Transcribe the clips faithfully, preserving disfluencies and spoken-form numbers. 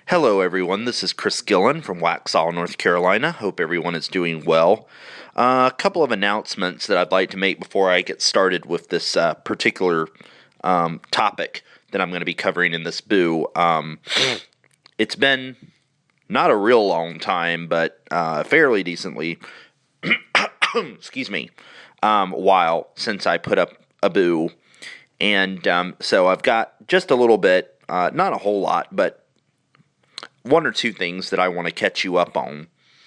Hello, everyone. This is Chris Gillen from Waxhaw, North Carolina. Hope everyone is doing well. Uh, a couple of announcements that I'd like to make before I get started with this uh, particular um, topic that I'm going to be covering in this boo. Um, it's been not a real long time, but uh, fairly decently, excuse me, um, while since I put up a boo. And um, so I've got just a little bit, uh, not a whole lot, but one or two things that I want to catch you up on.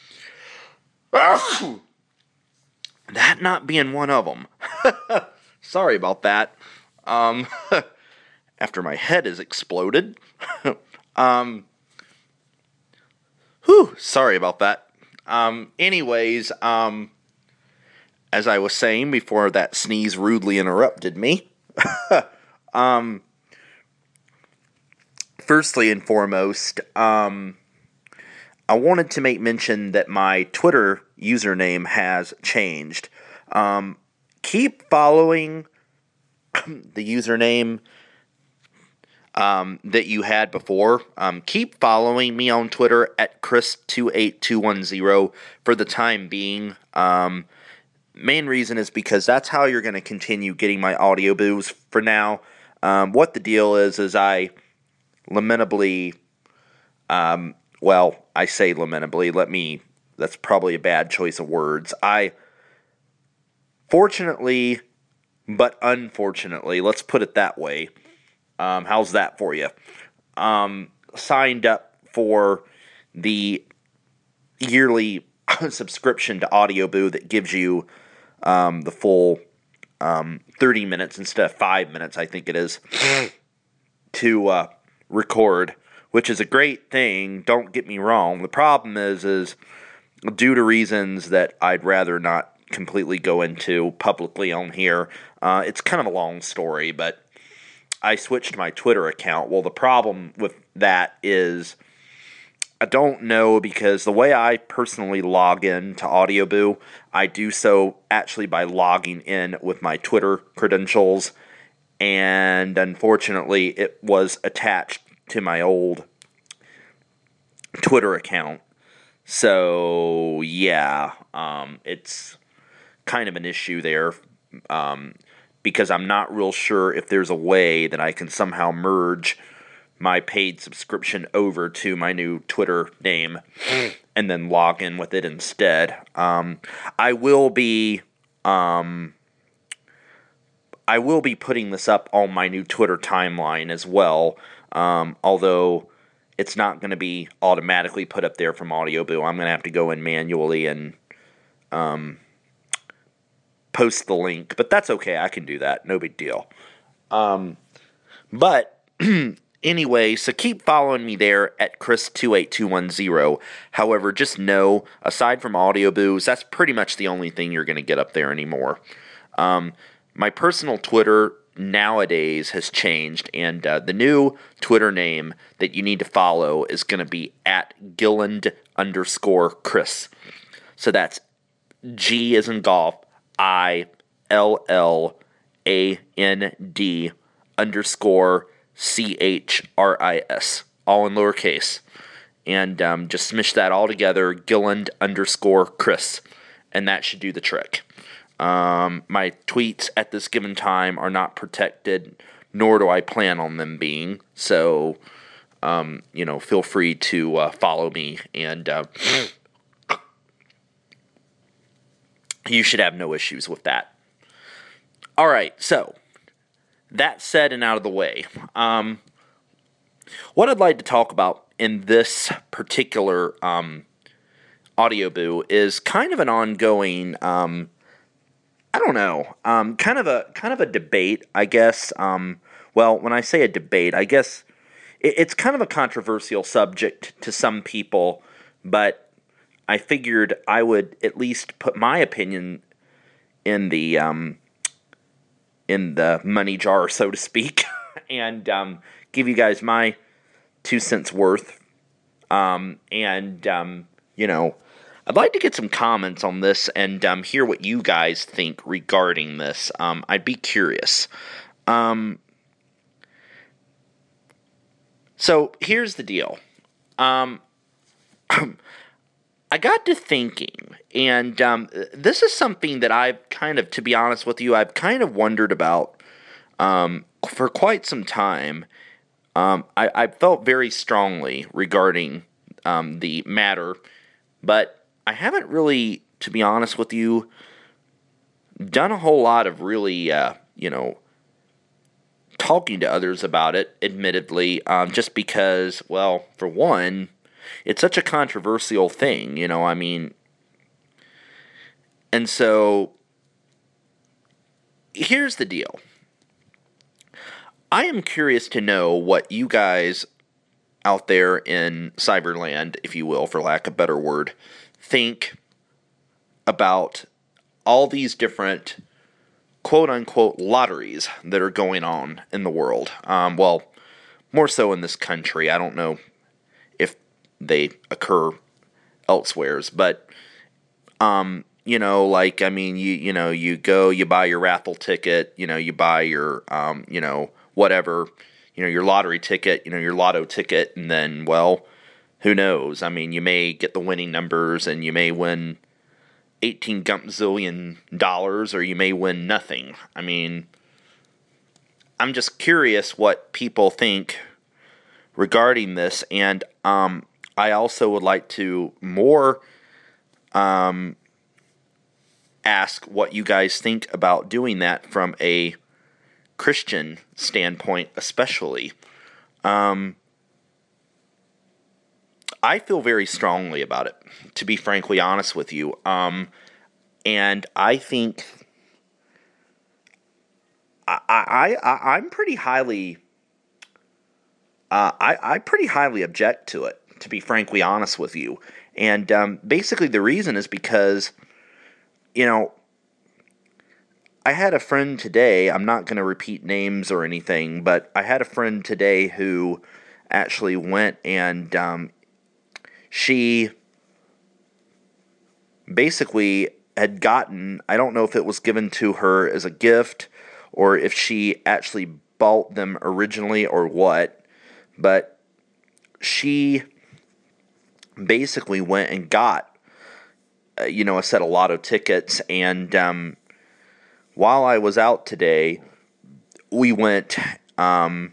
That not being one of them. Sorry about that. Um, after my head has exploded. um, whew, sorry about that. Um, anyways, um, as I was saying before that sneeze rudely interrupted me, um, Firstly and foremost, um, I wanted to make mention that my Twitter username has changed. Um, keep following the username um, that you had before. Um, keep following me on Twitter at Chris two eight two one zero for the time being. Um, main reason is because that's how you're going to continue getting my audio boos for now. Um, what the deal is, is I... lamentably, um, well, I say lamentably, let me, that's probably a bad choice of words. I, fortunately, but unfortunately, let's put it that way, um, how's that for you, um, signed up for the yearly subscription to AudioBoo that gives you, um, the full, um, thirty minutes instead of five minutes, I think it is, to, uh, record, which is a great thing, don't get me wrong. The problem is, is due to reasons that I'd rather not completely go into publicly on here, uh, it's kind of a long story, but I switched my Twitter account. Well, the problem with that is I don't know, because the way I personally log in to AudioBoo, I do so actually by logging in with my Twitter credentials, and unfortunately, it was attached to my old Twitter account. So, yeah, um, it's kind of an issue there, um, because I'm not real sure if there's a way that I can somehow merge my paid subscription over to my new Twitter name and then log in with it instead. Um, I will be... Um, I will be putting this up on my new Twitter timeline as well, um, although it's not going to be automatically put up there from AudioBoo. I'm going to have to go in manually and um, post the link, but that's okay. I can do that. No big deal. Um, but anyway, so keep following me there at Chris two eight two one zero. However, just know, aside from AudioBoos, that's pretty much the only thing you're going to get up there anymore. Um... My personal Twitter nowadays has changed, and uh, the new Twitter name that you need to follow is going to be at Gilland underscore Chris. So that's G as in golf, I L L A N D underscore C H R I S, all in lowercase. And um, just smish that all together, Gilland underscore Chris, and that should do the trick. Um, my tweets at this given time are not protected, nor do I plan on them being, so, um, you know, feel free to uh, follow me, and uh, you should have no issues with that. Alright, so, that said and out of the way, um, what I'd like to talk about in this particular um, AudioBoo is kind of an ongoing, um, I don't know, um, kind of a kind of a debate, I guess. Um, well, when I say a debate, I guess it, it's kind of a controversial subject to some people, but I figured I would at least put my opinion in the um, in the money jar, so to speak, and um, give you guys my two cents worth. Um, and um, you know. I'd like to get some comments on this and um, hear what you guys think regarding this. Um, I'd be curious. Um, so here's the deal. um, I got to thinking, and um, this is something that I've kind of, to be honest with you, I've kind of wondered about um, for quite some time. Um, I, I felt very strongly regarding um, the matter, but I haven't really, to be honest with you, done a whole lot of really, uh, you know, talking to others about it, admittedly, um, just because, well, for one, it's such a controversial thing, you know, I mean, and so, here's the deal. I am curious to know what you guys out there in Cyberland, if you will, for lack of a better word, think about all these different quote-unquote lotteries that are going on in the world. Um, well, more so in this country. I don't know if they occur elsewheres, but, um, you know, like, I mean, you you know, you go, you buy your raffle ticket, you know, you buy your, um, you know, whatever, you know, your lottery ticket, you know, your lotto ticket, and then, well, who knows? I mean, you may get the winning numbers, and you may win eighteen gazillion dollars, or you may win nothing. I mean, I'm just curious what people think regarding this, and um, I also would like to more um, ask what you guys think about doing that from a Christian standpoint, especially. Um, I feel very strongly about it, to be frankly honest with you. Um, and I think I, I, I I'm pretty highly uh, I I pretty highly object to it, to be frankly honest with you. And um, basically, the reason is because, you know, I had a friend today. I'm not going to repeat names or anything, but I had a friend today who actually went and um, she basically had gotten, I don't know if it was given to her as a gift or if she actually bought them originally or what, but she basically went and got, uh, you know, a set of lotto tickets, and um, while I was out today, we went um,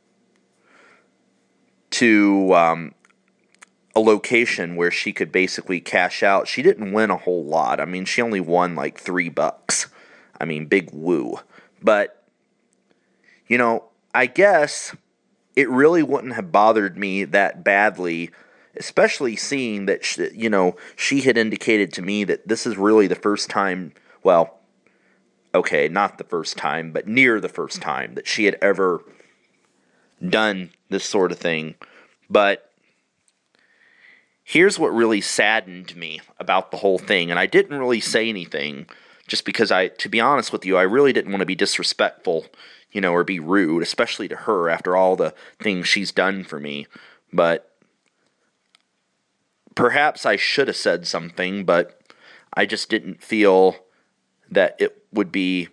to um, a location where she could basically cash out. She didn't win a whole lot. I mean, she only won like three bucks. I mean, big woo. But, you know, I guess it really wouldn't have bothered me that badly, especially seeing that, she, you know, she had indicated to me that this is really the first time, well, okay, not the first time, but near the first time that she had ever done this sort of thing. But here's what really saddened me about the whole thing, and I didn't really say anything just because I, to be honest with you, I really didn't want to be disrespectful, you know, or be rude, especially to her after all the things she's done for me. But perhaps I should have said something, but I just didn't feel that it would be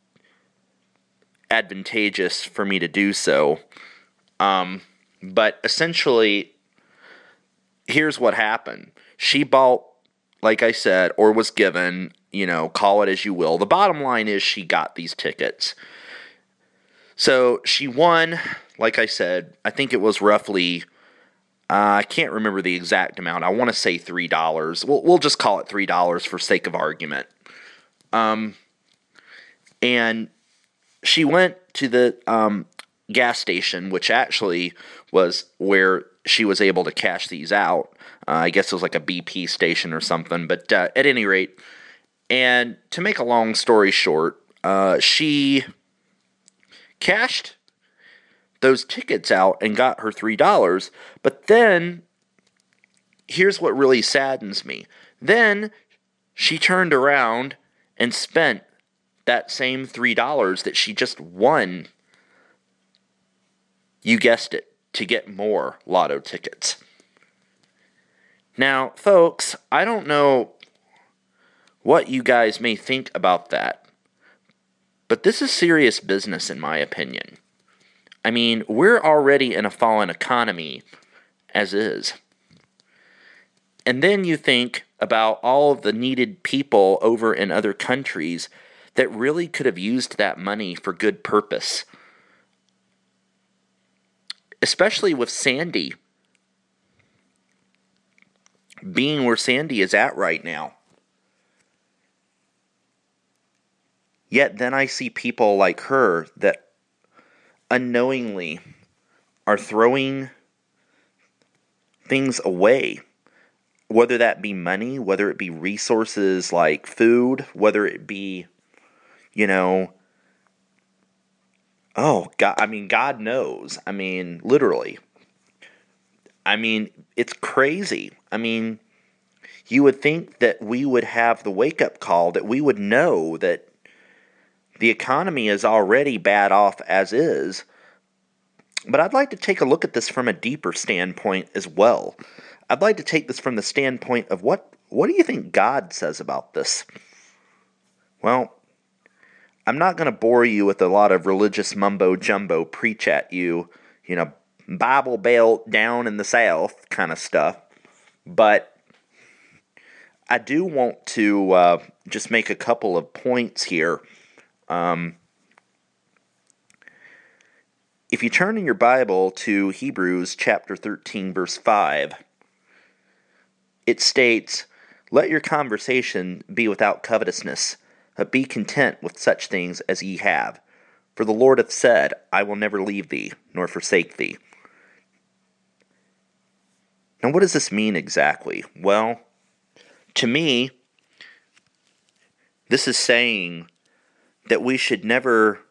advantageous for me to do so. Um, but essentially, here's what happened. She bought, like I said, or was given, you know, call it as you will. The bottom line is she got these tickets. So she won, like I said, I think it was roughly, uh, I can't remember the exact amount. I want to say three dollars. We'll, we'll just call it three dollars for sake of argument. Um, and she went to the um, gas station, which actually was where she was able to cash these out. Uh, I guess it was like a B P station or something. But uh, at any rate, and to make a long story short, uh, she cashed those tickets out and got her three dollars. But then, here's what really saddens me. Then she turned around and spent that same three dollars that she just won, you guessed it, to get more lotto tickets. Now, folks, I don't know what you guys may think about that, but this is serious business in my opinion. I mean, we're already in a fallen economy, as is. And then you think about all of the needed people over in other countries that really could have used that money for good purpose. Especially with Sandy being where Sandy is at right now. Yet then I see people like her that unknowingly are throwing things away. Whether that be money, whether it be resources like food, whether it be, you know, oh, God, I mean, God knows. I mean, literally. I mean, it's crazy. I mean, you would think that we would have the wake-up call, that we would know that the economy is already bad off as is. But I'd like to take a look at this from a deeper standpoint as well. I'd like to take this from the standpoint of what, what do you think God says about this? Well, I'm not going to bore you with a lot of religious mumbo-jumbo, preach at you, you know, Bible Belt down in the South kind of stuff. But I do want to uh, just make a couple of points here. Um, if you turn in your Bible to Hebrews chapter thirteen, verse five, it states, "Let your conversation be without covetousness, but be content with such things as ye have. For the Lord hath said, I will never leave thee, nor forsake thee." Now, what does this mean exactly? Well, to me, this is saying that we should never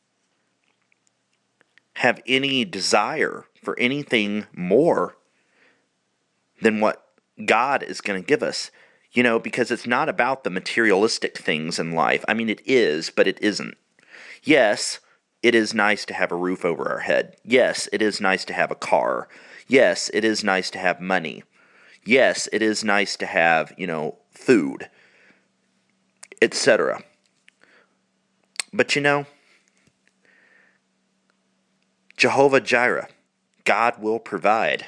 have any desire for anything more than what God is going to give us. You know, because it's not about the materialistic things in life. I mean, it is, but it isn't. Yes, it is nice to have a roof over our head. Yes, it is nice to have a car. Yes, it is nice to have money. Yes, it is nice to have, you know, food, et cetera. But you know, Jehovah Jireh, God will provide.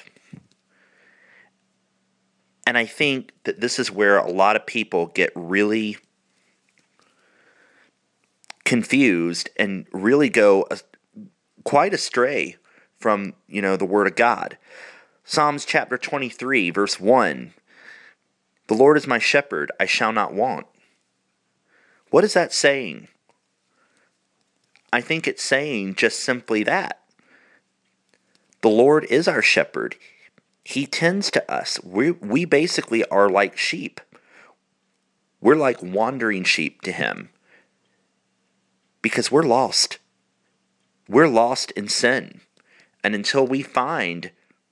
And I think that this is where a lot of people get really confused and really go quite astray from, you know, the Word of God. Psalms chapter twenty-three, verse one, "The Lord is my shepherd, I shall not want." What is that saying? I think it's saying just simply that. The Lord is our shepherd. He tends to us. We we basically are like sheep. We're like wandering sheep to Him. Because we're lost. We're lost in sin. And until we find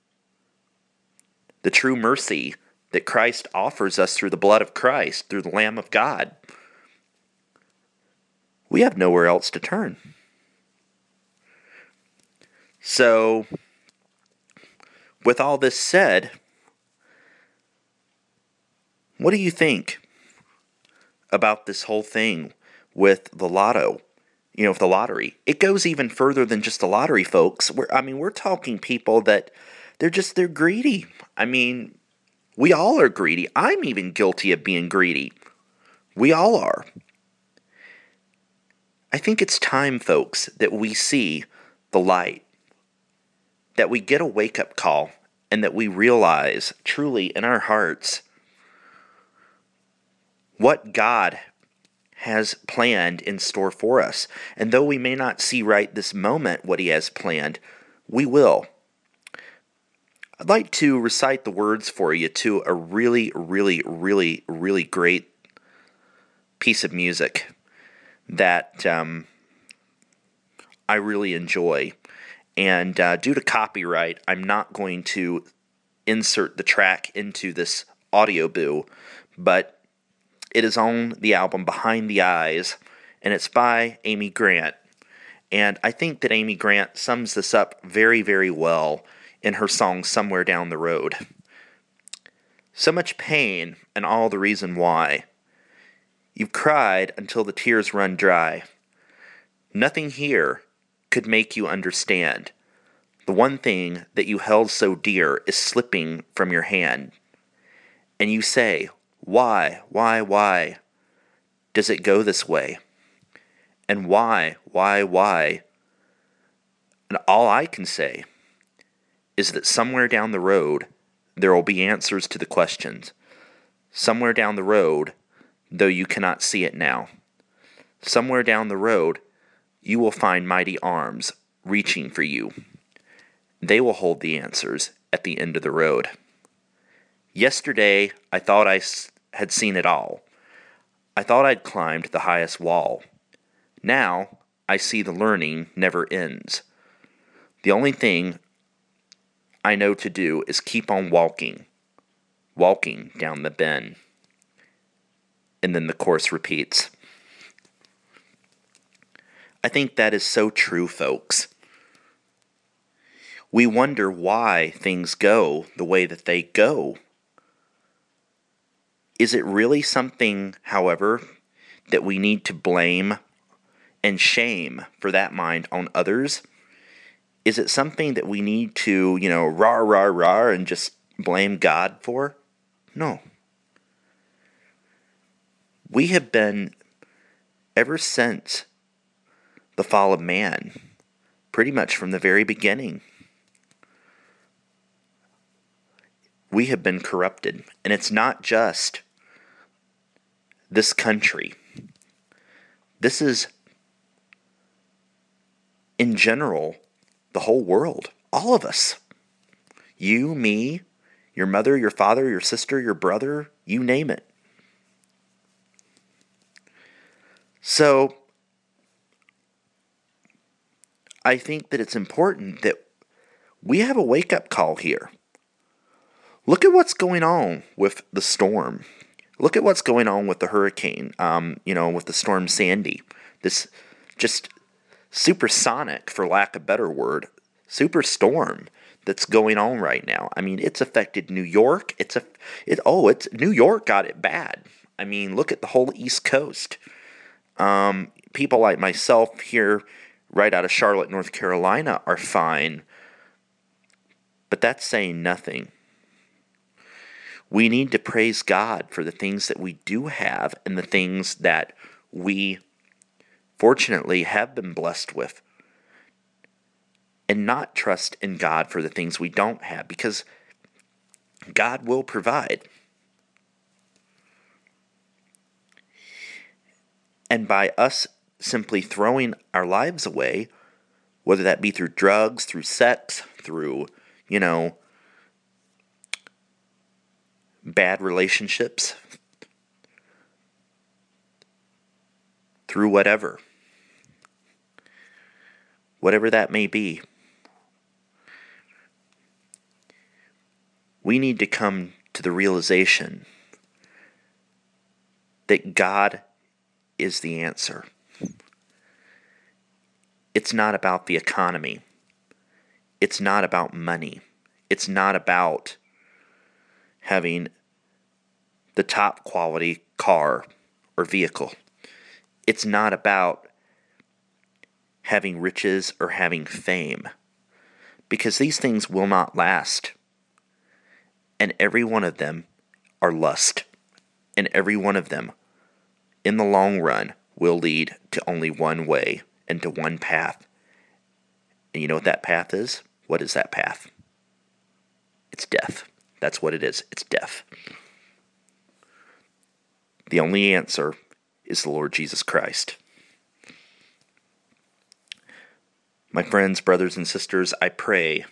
the true mercy that Christ offers us through the blood of Christ, through the Lamb of God, we have nowhere else to turn. So, with all this said, what do you think about this whole thing with the lotto? You know, with the lottery. It goes even further than just the lottery, folks. We're, I mean, we're talking people that they're just, they're greedy. I mean, we all are greedy. I'm even guilty of being greedy. We all are. I think it's time, folks, that we see the light. That we get a wake-up call, and that we realize truly in our hearts what God has planned in store for us. And though we may not see right this moment what He has planned, we will. I'd like to recite the words for you to a really, really, really, really great piece of music that um, I really enjoy. And uh, due to copyright, I'm not going to insert the track into this audio boo, but it is on the album Behind the Eyes, and it's by Amy Grant. And I think that Amy Grant sums this up very, very well in her song Somewhere Down the Road. So much pain and all the reason why. You've cried until the tears run dry. Nothing here could make you understand. The one thing that you held so dear is slipping from your hand. And you say, why, why, why does it go this way? And why, why, why? And all I can say is that somewhere down the road, there will be answers to the questions. Somewhere down the road, though you cannot see it now. Somewhere down the road, you will find mighty arms reaching for you. They will hold the answers at the end of the road. Yesterday, I thought I had seen it all. I thought I'd climbed the highest wall. Now, I see the learning never ends. The only thing I know to do is keep on walking, walking down the bend. And then the chorus repeats. I think that is so true, folks. We wonder why things go the way that they go. Is it really something, however, that we need to blame and shame for that mind on others? Is it something that we need to, you know, rah, rah, rah, and just blame God for? No. We have been, ever since the fall of man, pretty much from the very beginning, we have been corrupted. And it's not just this country. This is, in general, the whole world. All of us. You, me, your mother, your father, your sister, your brother, you name it. So, I think that it's important that we have a wake-up call here. Look at what's going on with the storm. Look at what's going on with the hurricane, um, you know, with the storm Sandy. This just supersonic, for lack of a better word, super storm that's going on right now. I mean, it's affected New York. It's a, it. Oh, it's New York got it bad. I mean, look at the whole East Coast. Um, people like myself here, right out of Charlotte, North Carolina, are fine. But that's saying nothing. We need to praise God for the things that we do have and the things that we fortunately have been blessed with. And not trust in God for the things we don't have, because God will provide. And by us simply throwing our lives away, whether that be through drugs, through sex, through, you know, bad relationships, through whatever, whatever that may be, we need to come to the realization that God is the answer. It's not about the economy. It's not about money. It's not about having the top quality car or vehicle. It's not about having riches or having fame, because these things will not last. And every one of them are lust. And every one of them, in the long run, will lead to only one way and to one path. And you know what that path is? What is that path? It's death. That's what it is. It's death. The only answer is the Lord Jesus Christ. My friends, brothers, and sisters, I pray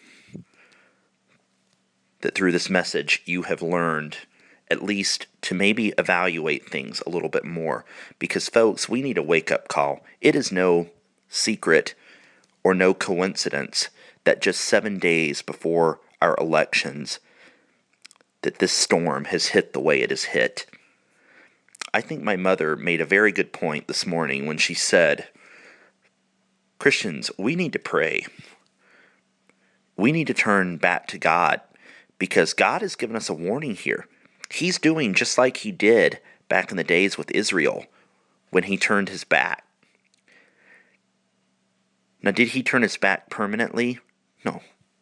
that through this message you have learned at least to maybe evaluate things a little bit more. Because, folks, we need a wake-up call. It is no secret or no coincidence that just seven days before our elections that this storm has hit the way it has hit. I think my mother made a very good point this morning when she said, Christians, we need to pray. We need to turn back to God, because God has given us a warning here. He's doing just like he did back in the days with Israel when he turned his back. Now, did he turn his back permanently? No.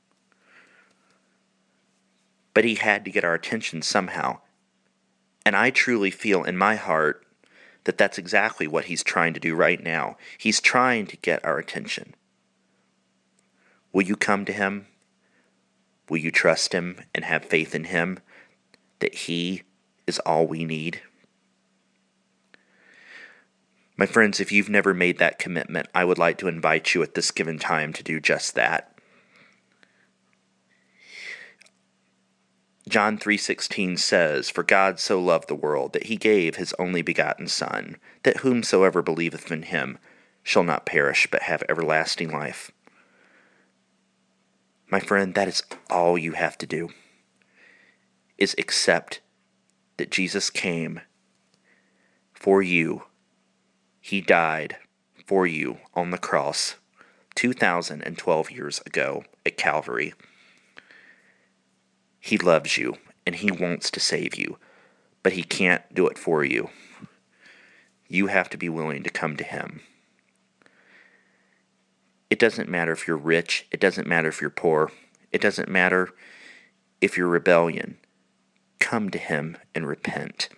but he had to get our attention somehow. And I truly feel in my heart that that's exactly what he's trying to do right now. He's trying to get our attention. Will you come to him? Will you trust him and have faith in him that he is all we need? My friends, if you've never made that commitment, I would like to invite you at this given time to do just that. John three sixteen says, "For God so loved the world, that he gave his only begotten Son, that whomsoever believeth in him shall not perish, but have everlasting life." My friend, that is all you have to do, is accept that Jesus came for you. He died for you on the cross two thousand twelve years ago at Calvary. He loves you, and he wants to save you, but he can't do it for you. You have to be willing to come to him. It doesn't matter if you're rich. It doesn't matter if you're poor. It doesn't matter if you're rebellion. Come to him and repent.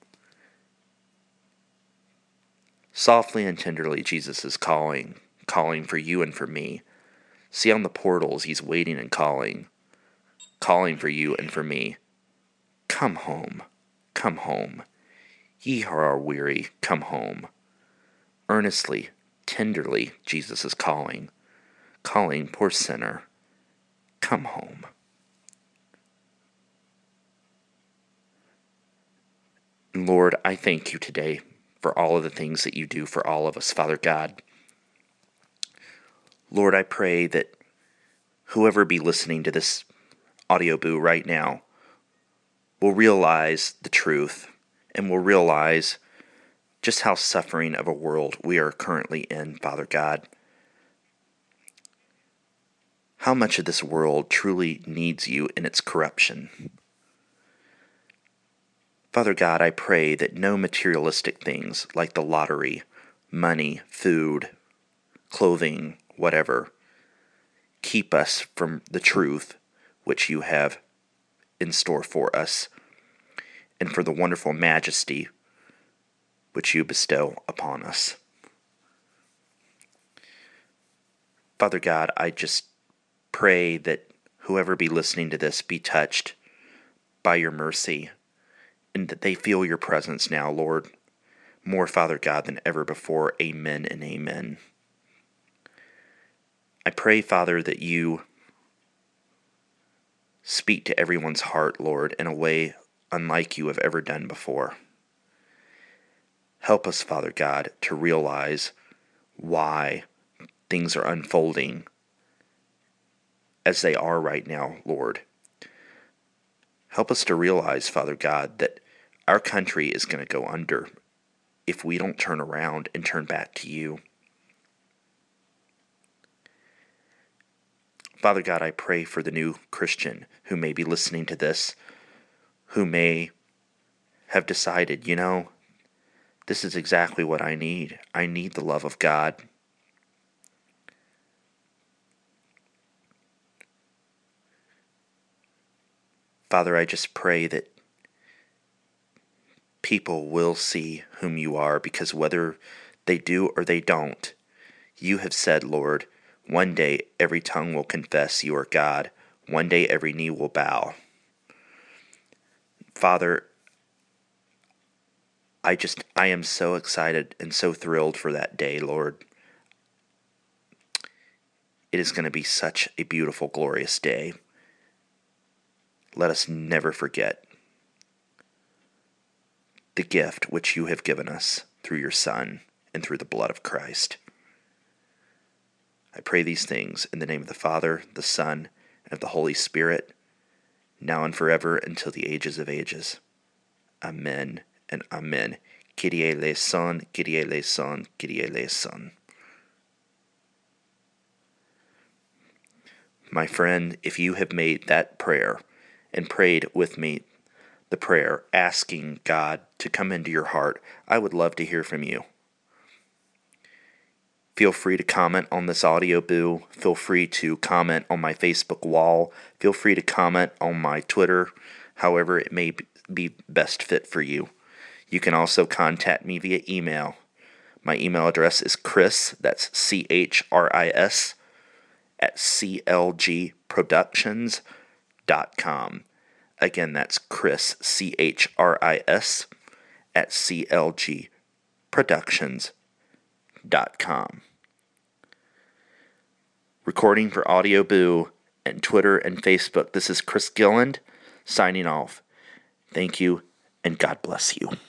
Softly and tenderly, Jesus is calling, calling for you and for me. See on the portals, he's waiting and calling, calling for you and for me. Come home, come home. Ye who are weary, come home. Earnestly, tenderly, Jesus is calling, calling, poor sinner, come home. Lord, I thank you today for all of the things that you do for all of us, Father God. Lord, I pray that whoever be listening to this audio boo right now will realize the truth and will realize just how suffering of a world we are currently in, Father God. How much of this world truly needs you in its corruption. Father God, I pray that no materialistic things like the lottery, money, food, clothing, whatever, keep us from the truth which you have in store for us, and for the wonderful majesty which you bestow upon us. Father God, I just pray that whoever be listening to this be touched by your mercy, and that they feel your presence now, Lord, more, Father God, than ever before. Amen and amen. I pray, Father, that you speak to everyone's heart, Lord, in a way unlike you have ever done before. Help us, Father God, to realize why things are unfolding as they are right now, Lord. Help us to realize, Father God, that our country is going to go under if we don't turn around and turn back to you. Father God, I pray for the new Christian who may be listening to this, who may have decided, you know, this is exactly what I need. I need the love of God. Father, I just pray that people will see whom you are, because whether they do or they don't, you have said, Lord, one day every tongue will confess you are God. One day every knee will bow. Father, I just, I am so excited and so thrilled for that day, Lord. It is going to be such a beautiful, glorious day. Let us never forget the gift which you have given us through your Son and through the blood of Christ. I pray these things in the name of the Father, the Son, and of the Holy Spirit, now and forever until the ages of ages. Amen and amen. Kyrie eleison, Kyrie eleison, Kyrie eleison. My friend, if you have made that prayer and prayed with me the prayer asking God to come into your heart, I would love to hear from you. Feel free to comment on this audio boo. Feel free to comment on my Facebook wall. Feel free to comment on my Twitter, however it may be best fit for you. You can also contact me via email. My email address is Chris, that's C H R I S, at C L G productions dot com. Again, that's Chris, C H R I S, at C L G productions dot com. Recording for Audio Boo and Twitter and Facebook, this is Chris Gilland signing off. Thank you, and God bless you.